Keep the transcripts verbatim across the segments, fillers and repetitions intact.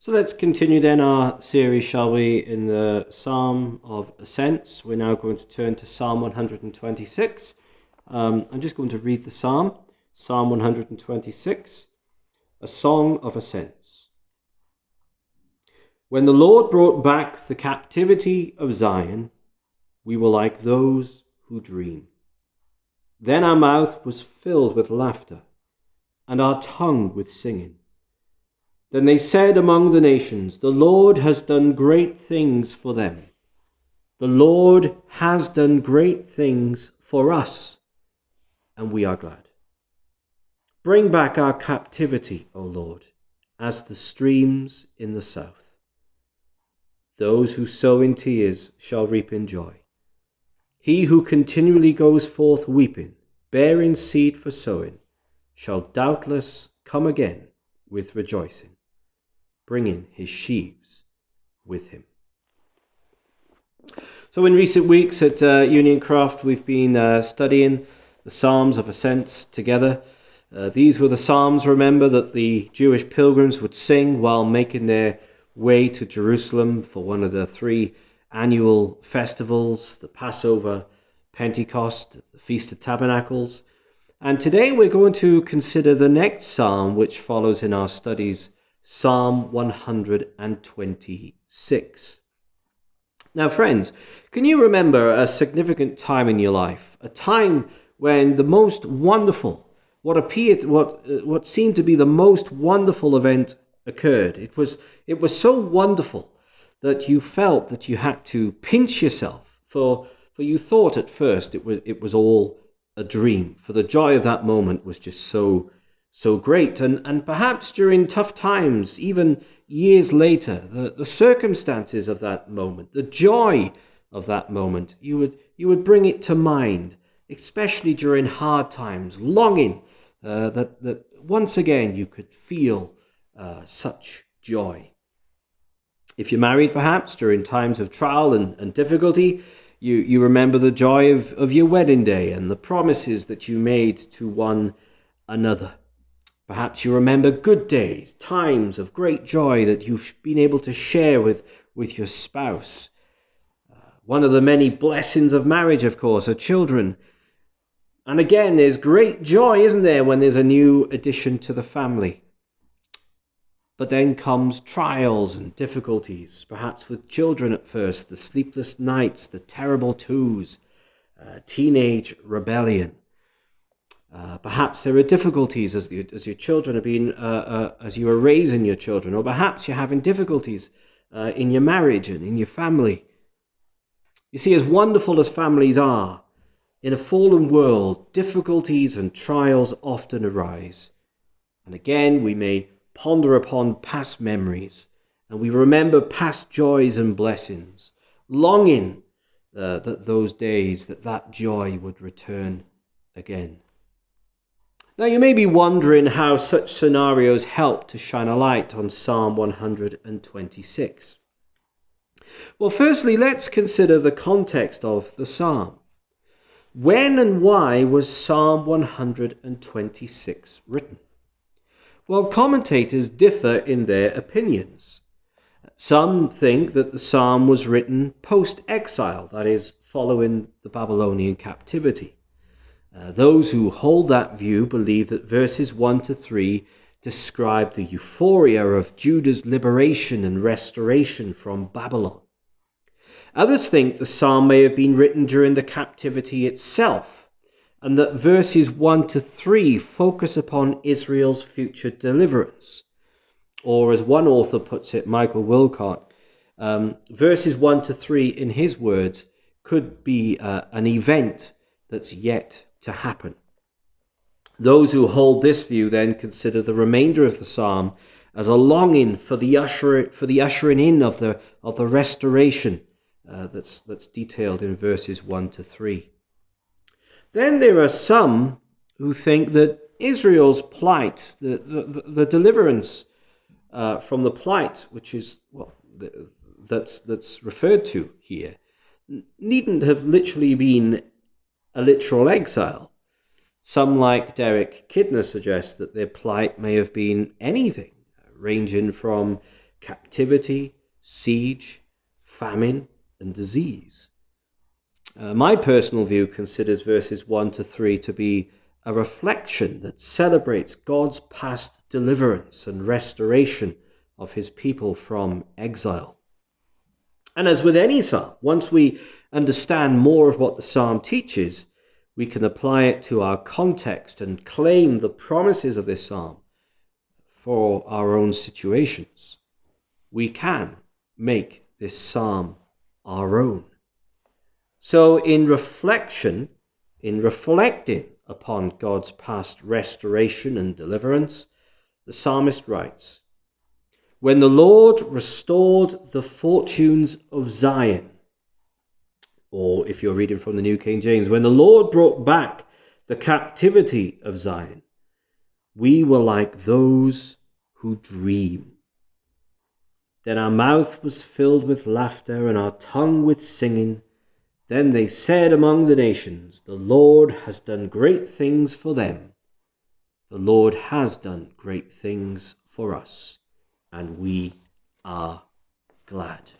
So let's continue then our series, shall we, in the Psalm of Ascents. We're now going to turn to Psalm one hundred twenty-six. Um, I'm just going to read the Psalm, Psalm one hundred twenty-six, a song of ascents. When the Lord brought back the captivity of Zion, we were like those who dream. Then our mouth was filled with laughter, and our tongue with singing. Then they said among the nations, the Lord has done great things for them. The Lord has done great things for us, and we are glad. Bring back our captivity, O Lord, as the streams in the south. Those who sow in tears shall reap in joy. He who continually goes forth weeping, bearing seed for sowing, shall doubtless come again with rejoicing, bringing his sheaves with him. So in recent weeks at uh, Union Craft, we've been uh, studying the Psalms of Ascents together. Uh, these were the psalms, remember, that the Jewish pilgrims would sing while making their way to Jerusalem for one of the three annual festivals, the Passover, Pentecost, the Feast of Tabernacles. And today we're going to consider the next psalm which follows in our studies, Psalm one hundred twenty-six. Now, friends, can you remember a significant time in your life, a time when the most wonderful, what appeared, what uh, what seemed to be the most wonderful event occurred? It was it was so wonderful that you felt that you had to pinch yourself, for for you thought at first it was it was all a dream. For the joy of that moment was just so. So great, and, and perhaps during tough times, even years later, the, the circumstances of that moment, the joy of that moment, you would you would bring it to mind, especially during hard times, longing uh, that, that once again you could feel uh, such joy. If you're married, perhaps, during times of trial and, and difficulty, you, you remember the joy of, of your wedding day and the promises that you made to one another. Perhaps you remember good days, times of great joy that you've been able to share with, with your spouse. Uh, one of the many blessings of marriage, of course, are children. And again, there's great joy, isn't there, when there's a new addition to the family. But then comes trials and difficulties, perhaps with children at first, the sleepless nights, the terrible twos, uh, teenage rebellion. Uh, perhaps there are difficulties as, the, as your children are being, uh, uh, as you are raising your children, or perhaps you're having difficulties uh, in your marriage and in your family. You see, as wonderful as families are, in a fallen world, difficulties and trials often arise. And again, we may ponder upon past memories, and we remember past joys and blessings, longing uh, that those days, that that joy would return again. Now, you may be wondering how such scenarios help to shine a light on Psalm one hundred twenty-six. Well, firstly, let's consider the context of the psalm. When and why was Psalm one hundred twenty-six written? Well, commentators differ in their opinions. Some think that the psalm was written post-exile, that is, following the Babylonian captivity. Uh, those who hold that view believe that verses one to three describe the euphoria of Judah's liberation and restoration from Babylon. Others think the psalm may have been written during the captivity itself, and that verses one to three focus upon Israel's future deliverance. Or as one author puts it, Michael Wilcott, um, verses one to three, in his words, could be uh, an event that's yet to happen. Those who hold this view then consider the remainder of the psalm as a longing for the usher for the ushering in of the of the restoration uh, that's that's detailed in verses one to three. Then there are some who think that Israel's plight, the the, the deliverance uh, from the plight, which is well the, that's that's referred to here, needn't have literally been a literal exile. Some, like Derek Kidner, suggest that their plight may have been anything, ranging from captivity, siege, famine, and disease. Uh, my personal view considers verses one to three to be a reflection that celebrates God's past deliverance and restoration of his people from exile. And as with any psalm, once we understand more of what the psalm teaches, we can apply it to our context and claim the promises of this psalm for our own situations. We can make this psalm our own. So in reflection, in reflecting upon God's past restoration and deliverance, the psalmist writes, "When the Lord restored the fortunes of Zion," or if you're reading from the New King James, "when the Lord brought back the captivity of Zion, we were like those who dream. Then our mouth was filled with laughter and our tongue with singing. Then they said among the nations, the Lord has done great things for them. The Lord has done great things for us, and we are glad."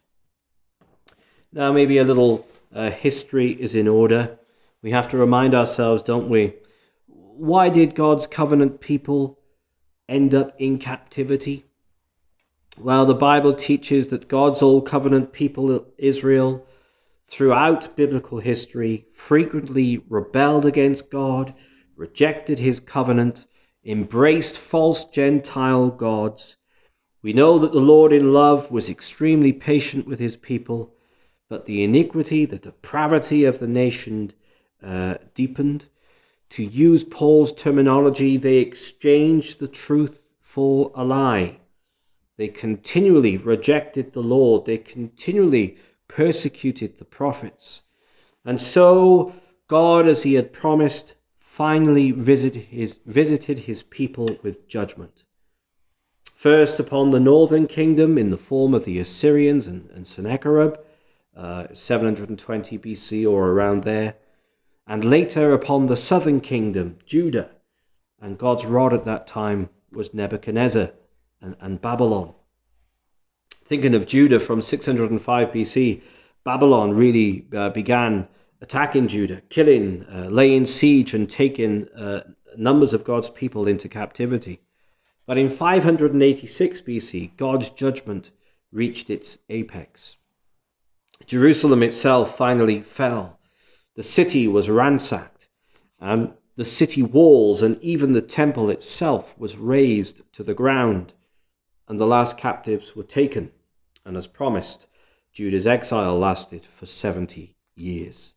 Now, maybe a little uh, history is in order. We have to remind ourselves, don't we? Why did God's covenant people end up in captivity? Well, the Bible teaches that God's old covenant people, Israel, throughout biblical history, frequently rebelled against God, rejected his covenant, embraced false Gentile gods. We know that the Lord in love was extremely patient with his people, but the iniquity, the depravity of the nation uh, deepened. To use Paul's terminology, they exchanged the truth for a lie. They continually rejected the Lord. They continually persecuted the prophets. And so God, as he had promised, finally visited his, visited his people with judgment. First upon the northern kingdom in the form of the Assyrians and, and Sennacherib, uh, seven hundred twenty B C or around there, and later upon the southern kingdom, Judah, and God's rod at that time was Nebuchadnezzar and, and Babylon. Thinking of Judah from six hundred five B C, Babylon really uh, began attacking Judah, killing, uh, laying siege and taking uh, numbers of God's people into captivity. But in five hundred eighty-six B C, God's judgment reached its apex. Jerusalem itself finally fell. The city was ransacked, and the city walls and even the temple itself was razed to the ground, and the last captives were taken. And as promised, Judah's exile lasted for seventy years.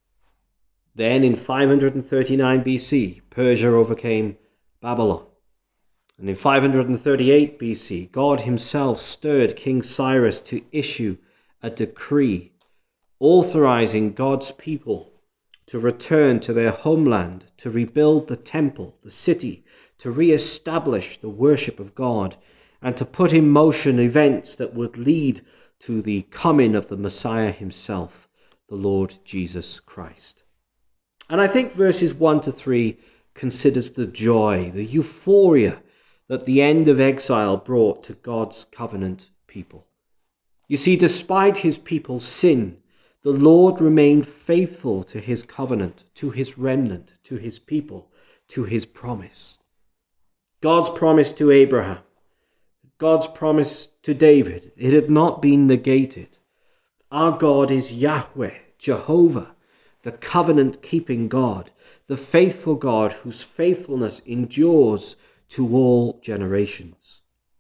Then in five hundred thirty-nine B C, Persia overcame Babylon. And in five hundred thirty-eight B C, God himself stirred King Cyrus to issue a decree authorizing God's people to return to their homeland, to rebuild the temple, the city, to re-establish the worship of God, and to put in motion events that would lead to the coming of the Messiah himself, the Lord Jesus Christ. And I think verses one to three considers the joy, the euphoria that the end of exile brought to God's covenant people. You see, despite his people's sin, the Lord remained faithful to his covenant, to his remnant, to his people, to his promise. God's promise to Abraham, God's promise to David, it had not been negated. Our God is Yahweh, Jehovah, the covenant-keeping God, the faithful God whose faithfulness endures to all generations.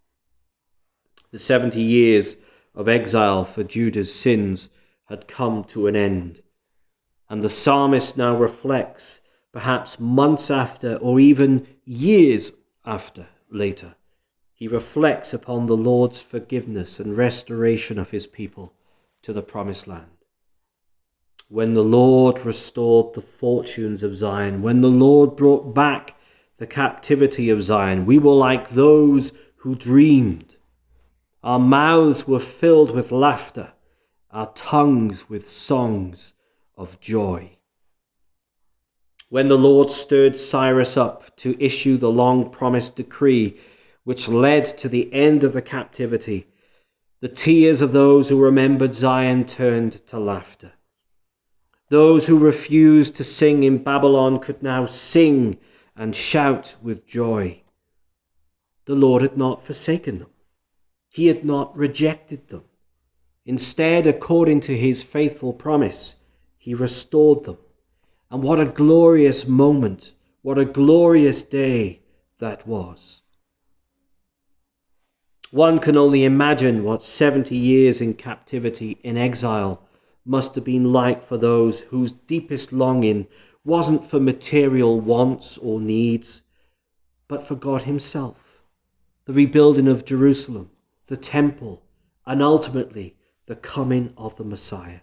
The seventy years of exile for Judah's sins had come to an end, and the psalmist now reflects, perhaps months after or even years after later, he reflects upon the Lord's forgiveness and restoration of his people to the promised land. When the Lord restored the fortunes of Zion, when the Lord brought back the captivity of Zion, we were like those who dreamed. Our mouths were filled with laughter, our tongues with songs of joy. When the Lord stirred Cyrus up to issue the long-promised decree which led to the end of the captivity, The tears of those who remembered Zion turned to laughter. Those who refused to sing in Babylon could now sing and shout with joy. The Lord had not forsaken them. He had not rejected them. Instead, according to his faithful promise, he restored them. And what a glorious moment, what a glorious day that was. One can only imagine what seventy years in captivity, in exile, must have been like for those whose deepest longing wasn't for material wants or needs, but for God himself, the rebuilding of Jerusalem, the temple, and ultimately the coming of the Messiah.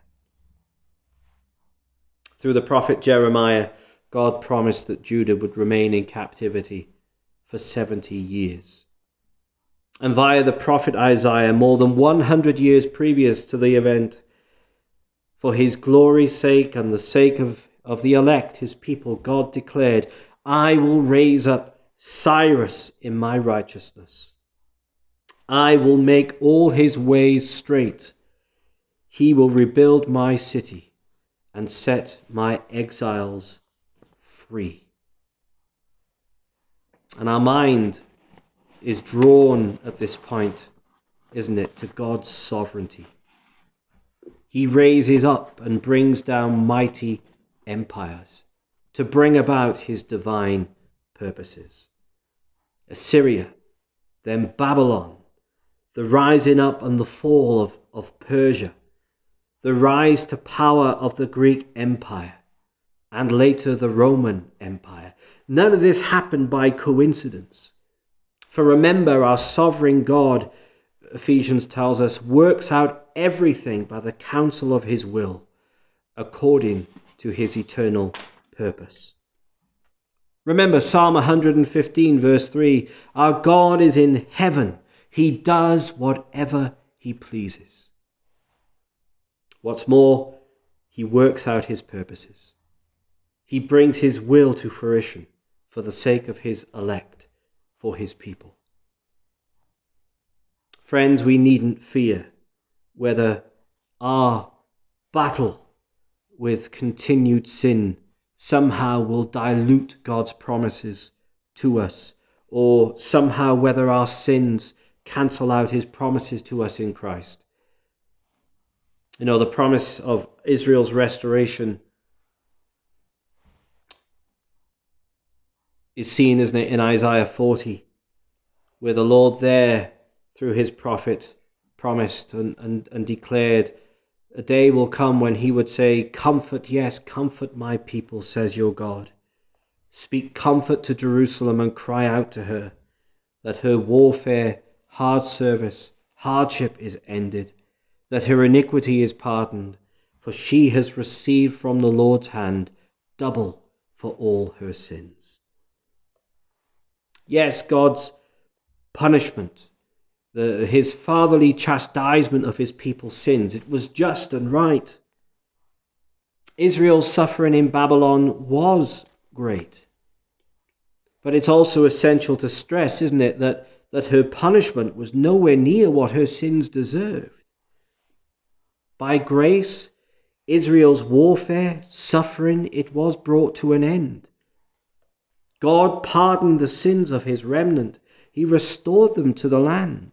Through the prophet Jeremiah, God promised that Judah would remain in captivity for seventy years. And via the prophet Isaiah, more than one hundred years previous to the event, for his glory's sake and the sake of, of the elect, his people, God declared, I will raise up Cyrus in my righteousness. I will make all his ways straight. He will rebuild my city and set my exiles free. And our mind is drawn at this point, isn't it, to God's sovereignty. He raises up and brings down mighty empires to bring about his divine purposes. Assyria, then Babylon, the rising up and the fall of, of Persia, the rise to power of the Greek Empire, and later the Roman Empire. None of this happened by coincidence. For remember, our sovereign God, Ephesians tells us, works out everything by the counsel of his will, according to his eternal purpose. Remember Psalm one hundred fifteen, verse three, our God is in heaven. He does whatever he pleases. What's more, he works out his purposes. He brings his will to fruition for the sake of his elect, for his people. Friends, we needn't fear whether our battle with continued sin somehow will dilute God's promises to us, or somehow whether our sins cancel out his promises to us in Christ. You know, the promise of Israel's restoration is seen, isn't it, in Isaiah forty, where the Lord there, through his prophet, promised and, and, and declared, a day will come when he would say, comfort, yes, comfort my people, says your God. Speak comfort to Jerusalem and cry out to her that her warfare, hard service, hardship is ended, that her iniquity is pardoned, for she has received from the Lord's hand double for all her sins. Yes, God's punishment, the, his fatherly chastisement of his people's sins, it was just and right. Israel's suffering in Babylon was great. But it's also essential to stress, isn't it, that, that her punishment was nowhere near what her sins deserved. By grace, Israel's warfare, suffering, it was brought to an end. God pardoned the sins of his remnant. He restored them to the land.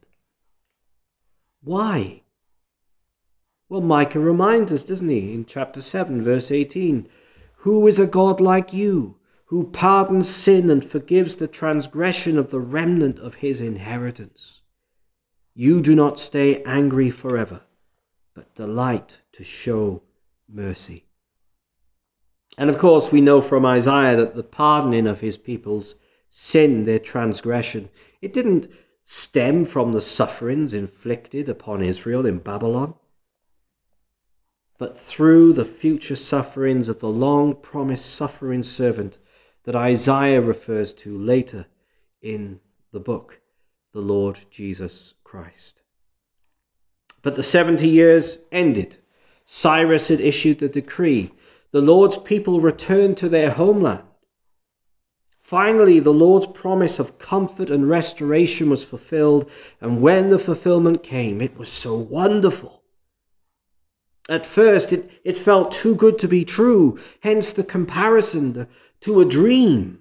Why? Well, Micah reminds us, doesn't he, in chapter seven, verse eighteen, who is a God like you, who pardons sin and forgives the transgression of the remnant of his inheritance? You do not stay angry forever, but delight to show mercy. And of course, we know from Isaiah that the pardoning of his people's sin, their transgression, it didn't stem from the sufferings inflicted upon Israel in Babylon, but through the future sufferings of the long-promised suffering servant that Isaiah refers to later in the book, the Lord Jesus Christ. But the seventy years ended. Cyrus had issued the decree. The Lord's people returned to their homeland. Finally, the Lord's promise of comfort and restoration was fulfilled, and when the fulfillment came, it was so wonderful. At first, it, it felt too good to be true, hence the comparison to, to a dream.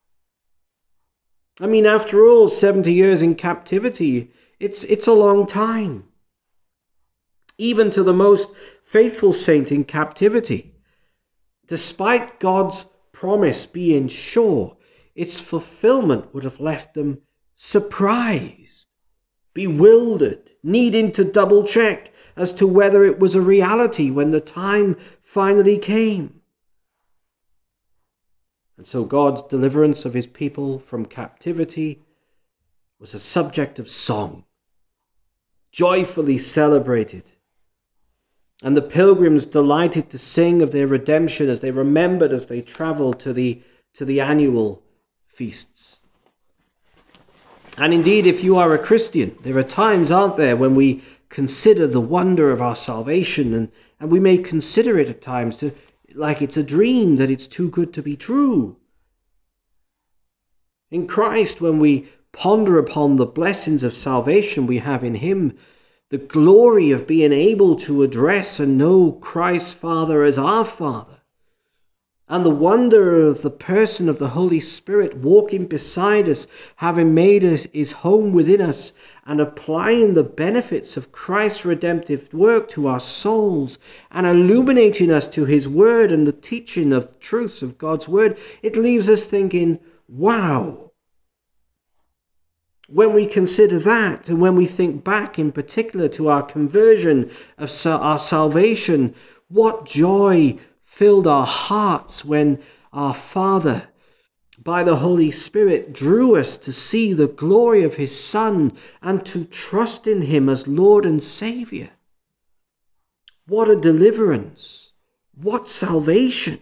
I mean, after all, seventy years in captivity, it's, it's a long time. Even to the most faithful saint in captivity, despite God's promise being sure, its fulfillment would have left them surprised, bewildered, needing to double check as to whether it was a reality when the time finally came. And so God's deliverance of his people from captivity was a subject of song, joyfully celebrated. And the pilgrims delighted to sing of their redemption as they remembered as they traveled to the, to the annual feasts. And indeed, if you are a Christian, there are times, aren't there, when we consider the wonder of our salvation, and, and we may consider it at times to like it's a dream, that it's too good to be true. In Christ, when we ponder upon the blessings of salvation we have in him, the glory of being able to address and know Christ's Father as our Father, and the wonder of the person of the Holy Spirit walking beside us, having made us his home within us, and applying the benefits of Christ's redemptive work to our souls, and illuminating us to his word and the teaching of the truths of God's word, it leaves us thinking, wow. When we consider that, and when we think back in particular to our conversion, of our salvation, what joy filled our hearts when our Father, by the Holy Spirit, drew us to see the glory of his Son and to trust in him as Lord and Savior. What a deliverance! What salvation!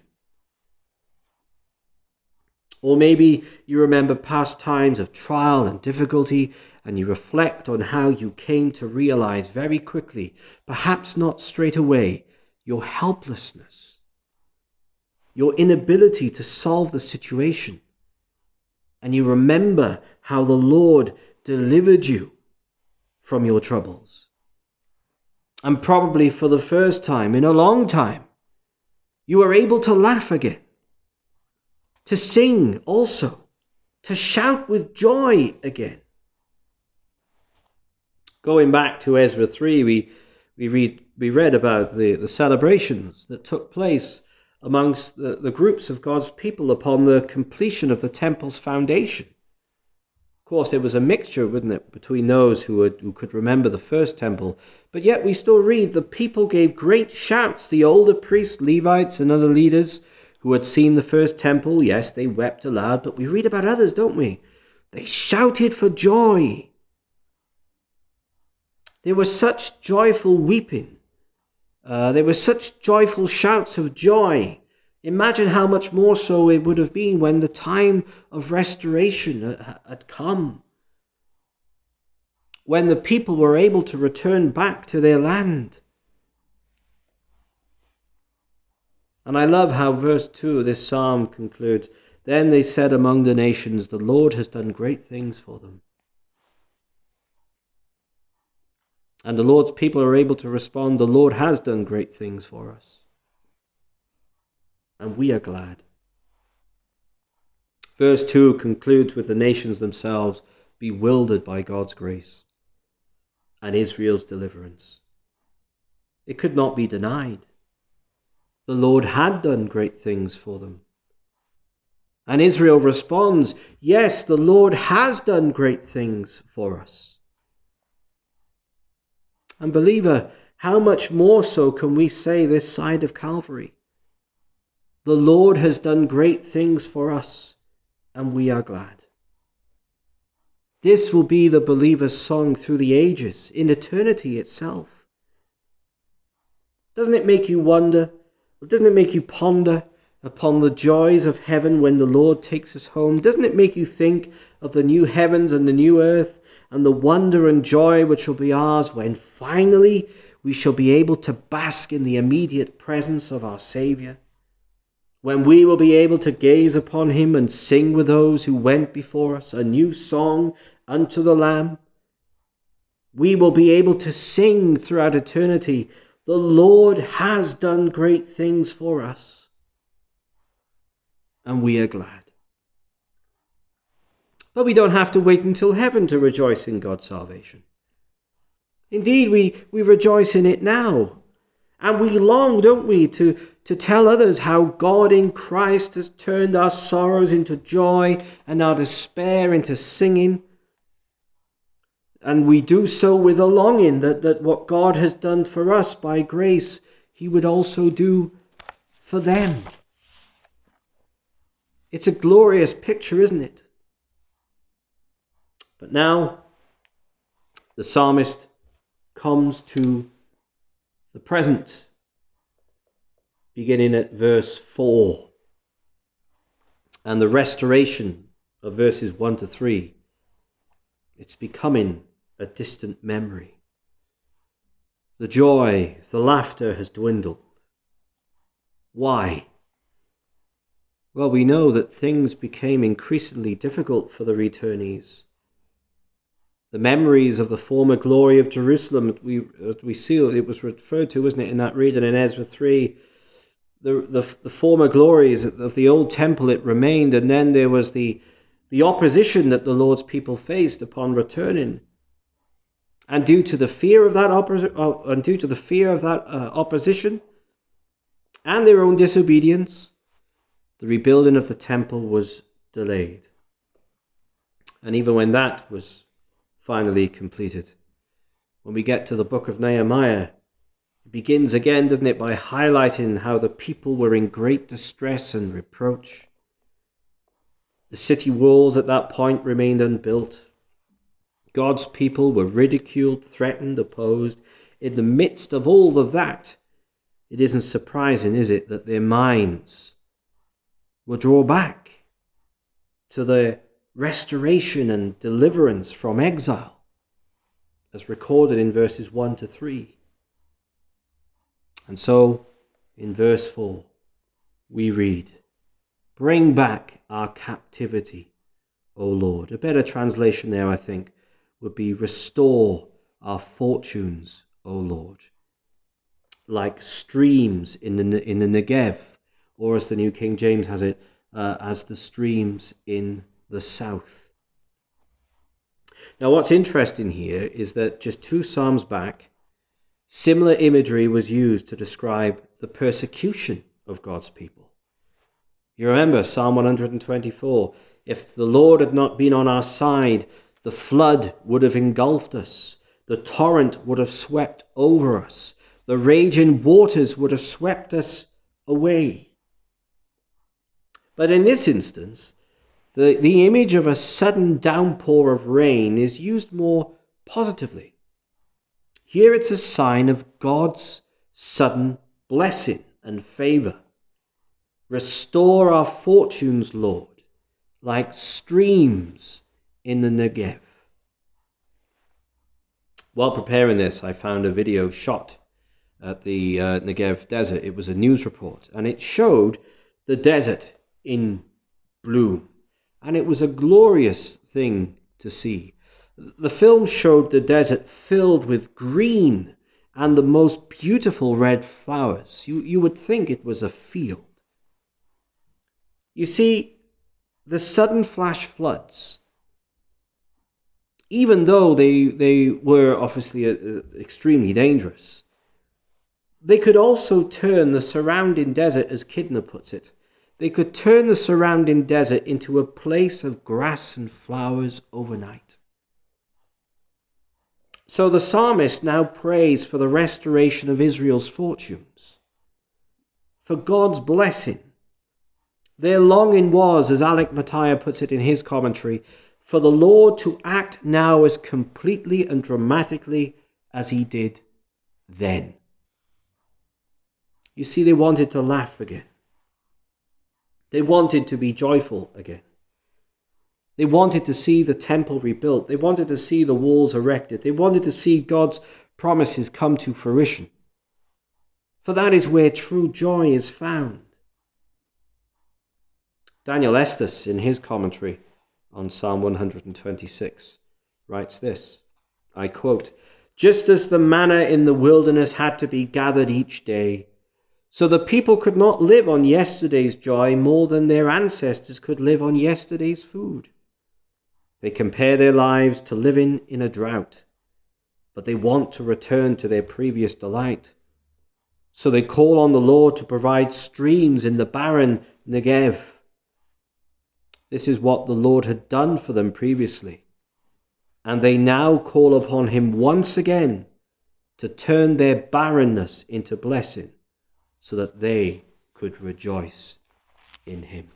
Or maybe you remember past times of trial and difficulty, and you reflect on how you came to realize very quickly, perhaps not straight away, your helplessness, your inability to solve the situation. And you remember how the Lord delivered you from your troubles. And probably for the first time in a long time, you are able to laugh again, to sing also, to shout with joy again. Going back to Ezra three, we, we, read, we read about the, the celebrations that took place amongst the, the groups of God's people upon the completion of the temple's foundation. Of course, there was a mixture, wasn't it, between those who, had, who could remember the first temple, but yet we still read, the people gave great shouts. The older priests, Levites, and other leaders who had seen the first temple, yes, they wept aloud, but we read about others, don't we? They shouted for joy. There was such joyful weeping. Uh, there were such joyful shouts of joy. Imagine how much more so it would have been when the time of restoration had come, when the people were able to return back to their land. And I love how verse two of this psalm concludes, "Then they said among the nations, the Lord has done great things for them." And the Lord's people are able to respond, the Lord has done great things for us. And we are glad. Verse two concludes with the nations themselves bewildered by God's grace and Israel's deliverance. It could not be denied. The Lord had done great things for them. And Israel responds, yes, the Lord has done great things for us. And believer, how much more so can we say this side of Calvary? The Lord has done great things for us, and we are glad. This will be the believer's song through the ages, in eternity itself. Doesn't it make you wonder? Doesn't it make you ponder upon the joys of heaven when the Lord takes us home? Doesn't it make you think of the new heavens and the new earth, and the wonder and joy which will be ours when finally we shall be able to bask in the immediate presence of our Savior? when we will be able to gaze upon him and sing with those who went before us a new song unto the Lamb. We will be able to sing throughout eternity, the Lord has done great things for us. And we are glad. But we don't have to wait until heaven to rejoice in God's salvation. Indeed, we, we rejoice in it now. And we long, don't we, to, to tell others how God in Christ has turned our sorrows into joy and our despair into singing. And we do so with a longing that, that what God has done for us by grace, he would also do for them. It's a glorious picture, isn't it? But now, the psalmist comes to the present, beginning at verse four, and the restoration of verses one to three. It's becoming a distant memory. The joy, the laughter has dwindled. Why? Well, we know that things became increasingly difficult for the returnees. The memories of the former glory of Jerusalem, we we see it was referred to, wasn't it, in that reading in Ezra three. The, the, the former glories of the old temple, it remained, and then there was the, the opposition that the Lord's people faced upon returning. And due to the fear of that oppos- uh, and due to the fear of that uh, opposition and their own disobedience, the rebuilding of the temple was delayed. And even when that was finally completed, when we get to the book of Nehemiah, it begins again, doesn't it, by highlighting how the people were in great distress and reproach. The city walls at that point remained unbuilt. God's people were ridiculed, threatened, opposed. In the midst of all of that, it isn't surprising, is it, that their minds will draw back to the restoration and deliverance from exile, as recorded in verses one to three. And so, in verse four, we read, "Bring back our captivity, O Lord." A better translation there, I think, would be "Restore our fortunes, O Lord." Like streams in the in the Negev, or as the New King James has it, uh, as the streams in the south. Now, what's interesting here is that just two psalms back, similar imagery was used to describe the persecution of God's people. You remember Psalm one hundred twenty-four, "If the Lord had not been on our side, the flood would have engulfed us, the torrent would have swept over us, the raging waters would have swept us away." But in this instance, the, the image of a sudden downpour of rain is used more positively. Here it's a sign of God's sudden blessing and favor. "Restore our fortunes, Lord, like streams in the Negev." While preparing this, I found a video shot at the uh, Negev desert. It was a news report, and it showed the desert in bloom. And it was a glorious thing to see. The film showed the desert filled with green and the most beautiful red flowers. You, you would think it was a field. You see, the sudden flash floods, even though they, they were obviously uh, extremely dangerous, they could also turn the surrounding desert, as Kidner puts it, they could turn the surrounding desert into a place of grass and flowers overnight. So the psalmist now prays for the restoration of Israel's fortunes, for God's blessing. Their longing was, as Alec Matiah puts it in his commentary, for the Lord to act now as completely and dramatically as he did then. You see, they wanted to laugh again. They wanted to be joyful again. They wanted to see the temple rebuilt. They wanted to see the walls erected. They wanted to see God's promises come to fruition. For that is where true joy is found. Daniel Estes, in his commentary on Psalm one hundred twenty-six, writes this, I quote, "Just as the manna in the wilderness had to be gathered each day, so the people could not live on yesterday's joy more than their ancestors could live on yesterday's food. They compare their lives to living in a drought, but they want to return to their previous delight. So they call on the Lord to provide streams in the barren Negev. This is what the Lord had done for them previously, and they now call upon him once again to turn their barrenness into blessing so that they could rejoice in him."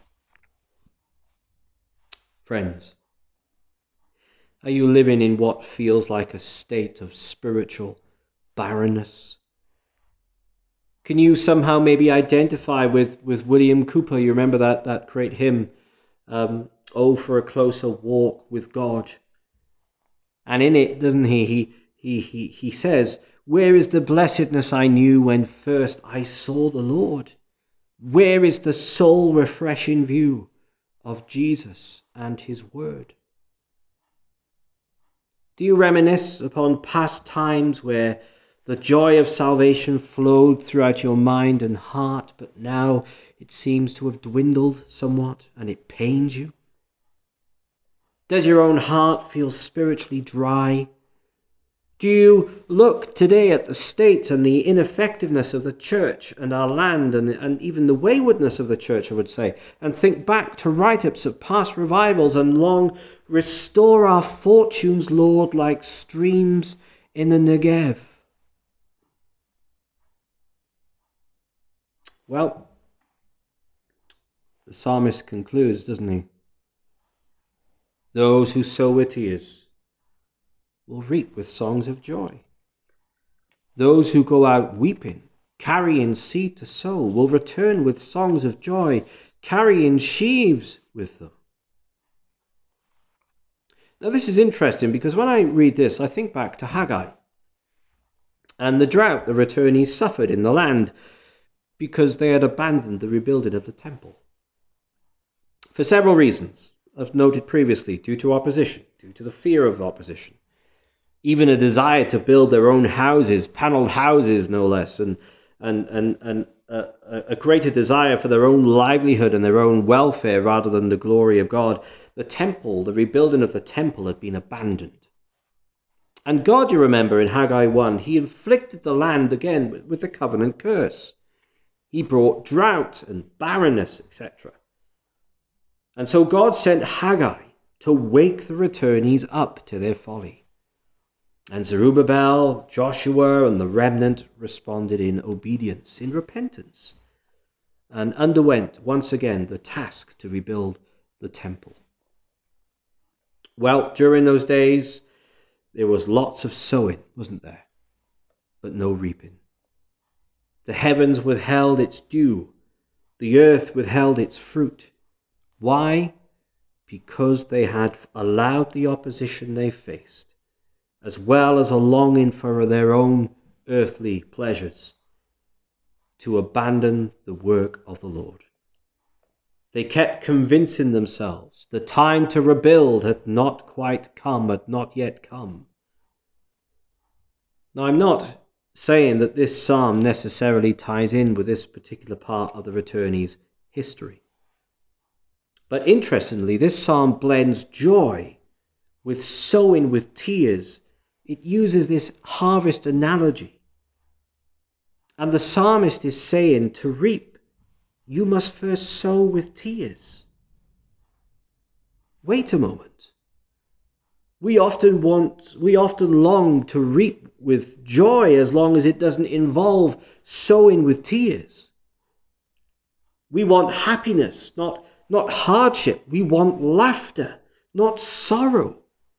Friends, are you living in what feels like a state of spiritual barrenness? Can you somehow maybe identify with, with William Cooper? You remember that, that great hymn, um, "Oh, for a closer walk with God." And in it, doesn't he, he, he, he, he says, "Where is the blessedness I knew when first I saw the Lord? Where is the soul-refreshing view of Jesus and his word?" Do you reminisce upon past times where the joy of salvation flowed throughout your mind and heart, but now it seems to have dwindled somewhat and it pains you? Does your own heart feel spiritually dry? Do you look today at the state and the ineffectiveness of the church and our land and, and even the waywardness of the church, I would say, and think back to write-ups of past revivals and long, "Restore our fortunes, Lord, like streams in the Negev"? Well, the psalmist concludes, doesn't he? Those who sow with tears will reap with songs of joy. Those who go out weeping, carrying seed to sow, will return with songs of joy, carrying sheaves with them. Now this is interesting because when I read this, I think back to Haggai and the drought the returnees suffered in the land because they had abandoned the rebuilding of the temple. For several reasons, I've noted previously, due to opposition, due to the fear of opposition, even a desire to build their own houses, panelled houses no less, and and and, and a, a greater desire for their own livelihood and their own welfare rather than the glory of God. The temple, the rebuilding of the temple had been abandoned. And God, you remember in Haggai one, he inflicted the land again with the covenant curse. He brought drought and barrenness, et cetera. And so God sent Haggai to wake the returnees up to their folly. And Zerubbabel, Joshua, and the remnant responded in obedience, in repentance, and underwent once again the task to rebuild the temple. Well, during those days, there was lots of sowing, wasn't there? But no reaping. The heavens withheld its dew. The earth withheld its fruit. Why? Because they had allowed the opposition they faced, as well as a longing for their own earthly pleasures, to abandon the work of the Lord. They kept convincing themselves the time to rebuild had not quite come, had not yet come. Now, I'm not saying that this psalm necessarily ties in with this particular part of the returnees' history. But interestingly, this psalm blends joy with sowing with tears. It uses this harvest analogy. And the psalmist is saying, to reap, you must first sow with tears. Wait a moment. We often want, we often long to reap with joy as long as it doesn't involve sowing with tears. We want happiness, not, not hardship. We want laughter, not sorrow.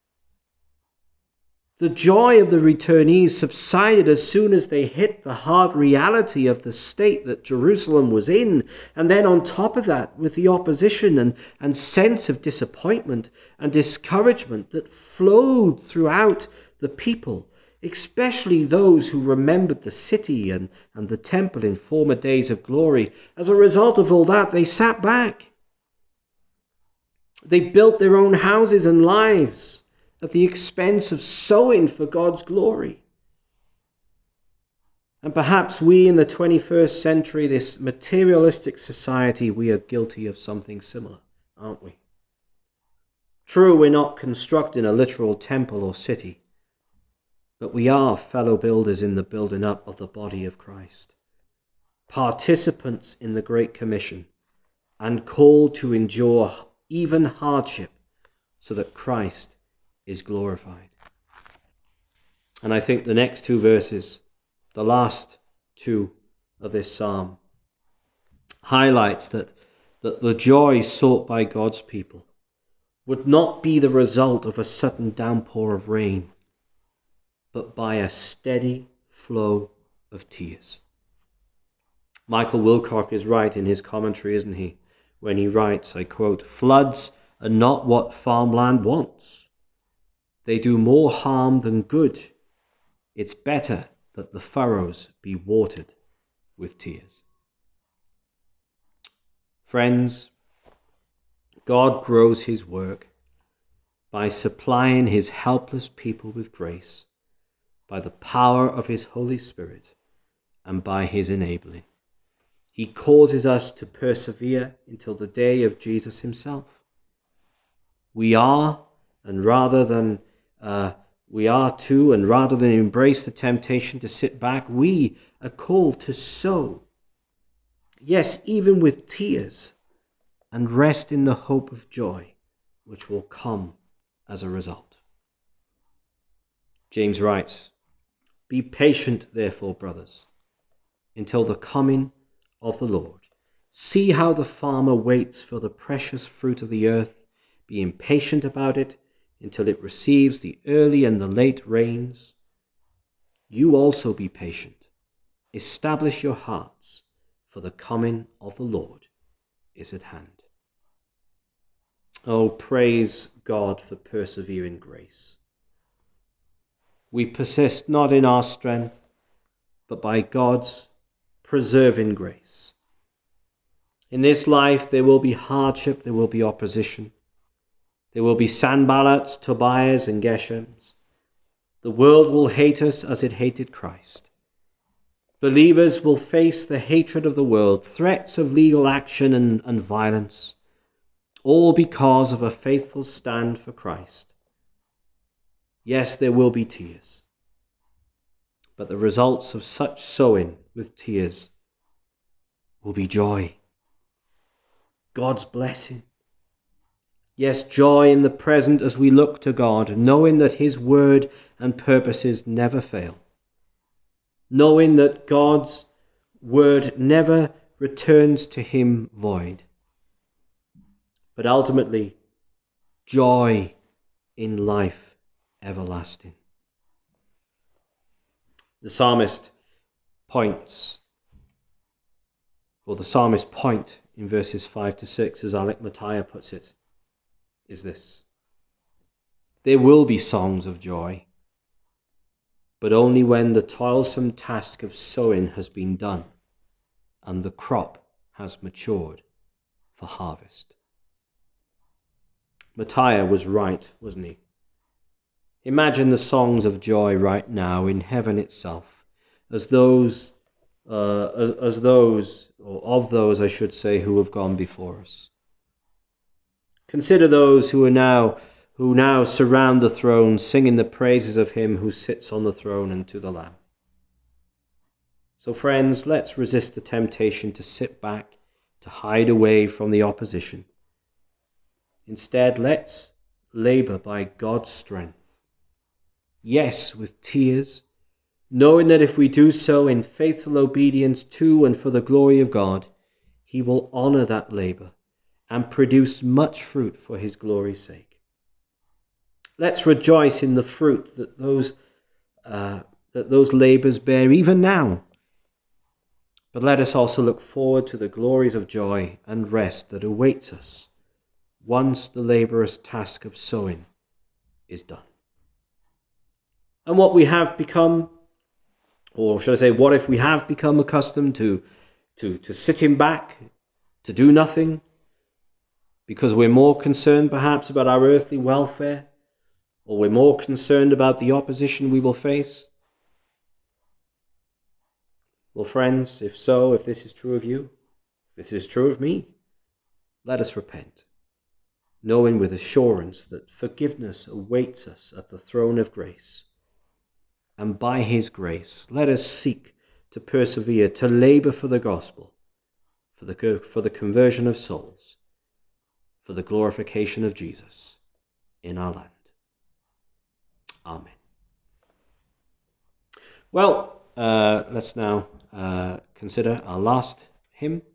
The joy of the returnees subsided as soon as they hit the hard reality of the state that Jerusalem was in. And then on top of that, with the opposition and, and sense of disappointment and discouragement that flowed throughout the people, especially those who remembered the city and, and the temple in former days of glory. As a result of all that, they sat back. They built their own houses and lives at the expense of sowing for God's glory. And perhaps we in the twenty-first century, this materialistic society, we are guilty of something similar, aren't we? True, we're not constructing a literal temple or city, but we are fellow builders in the building up of the body of Christ, participants in the Great Commission, and called to endure even hardship so that Christ is glorified. And I think the next two verses, the last two of this psalm, highlights that, that the joy sought by God's people would not be the result of a sudden downpour of rain, but by a steady flow of tears. Michael Wilcock is right in his commentary, isn't he, when he writes, I quote, "Floods are not what farmland wants. They do more harm than good. It's better that the furrows be watered with tears." Friends, God grows his work by supplying his helpless people with grace, by the power of his Holy Spirit, and by his enabling. He causes us to persevere until the day of Jesus himself. We are, and rather than uh, we are too, and rather than embrace the temptation to sit back, we are called to sow. Yes, even with tears, and rest in the hope of joy, which will come as a result. James writes, "Be patient, therefore, brothers, until the coming of the Lord. See how the farmer waits for the precious fruit of the earth, being patient about it until it receives the early and the late rains. You also be patient. Establish your hearts, for the coming of the Lord is at hand." Oh, praise God for persevering grace. We persist not in our strength, but by God's preserving grace. In this life there will be hardship, there will be opposition. There will be Sanballats, Tobiahs, and Geshems. The world will hate us as it hated Christ. Believers will face the hatred of the world, threats of legal action and, and violence, all because of a faithful stand for Christ. Yes, there will be tears, but the results of such sowing with tears will be joy, God's blessing. Yes, joy in the present as we look to God, knowing that his word and purposes never fail, knowing that God's word never returns to him void, but ultimately joy in life everlasting. The psalmist points, or the psalmist's point in verses five to six, as Alec Motyer puts it, is this: there will be songs of joy, but only when the toilsome task of sowing has been done and the crop has matured for harvest. Motyer was right, wasn't he? Imagine the songs of joy right now in heaven itself, as those, uh, as, as those, or of those, I should say, who have gone before us. Consider those who are now, who now surround the throne, singing the praises of him who sits on the throne and to the Lamb. So, friends, let's resist the temptation to sit back, to hide away from the opposition. Instead, let's labor by God's strength. Yes, with tears, knowing that if we do so in faithful obedience to and for the glory of God, he will honor that labor and produce much fruit for his glory's sake. Let's rejoice in the fruit that those uh, that those labors bear even now. But let us also look forward to the glories of joy and rest that awaits us once the laborious task of sowing is done. And what we have become, or should I say, what if we have become accustomed to, to, to sitting back, to do nothing, because we're more concerned perhaps about our earthly welfare, or we're more concerned about the opposition we will face? Well, friends, if so, if this is true of you, if this is true of me, let us repent, knowing with assurance that forgiveness awaits us at the throne of grace. And by his grace, let us seek to persevere, to labor for the gospel, for the, for the conversion of souls, for the glorification of Jesus in our land. Amen. Well, uh, let's now uh, consider our last hymn.